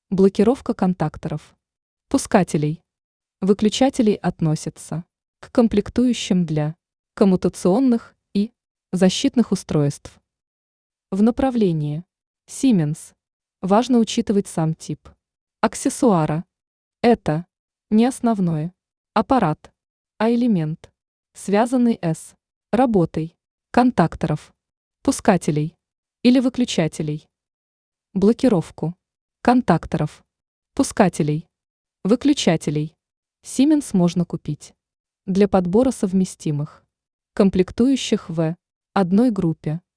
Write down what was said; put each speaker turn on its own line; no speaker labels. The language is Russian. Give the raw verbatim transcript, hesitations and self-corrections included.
Блокировка контакторов. Пускателей. Выключателей относятся к комплектующим для коммутационных и защитных устройств. В направлении Siemens важно учитывать сам тип аксессуара. Это не основной аппарат, а элемент, связанный с работой контакторов, пускателей или выключателей. Блокировку контакторов, пускателей, выключателей Siemens можно купить для подбора совместимых комплектующих в одной группе.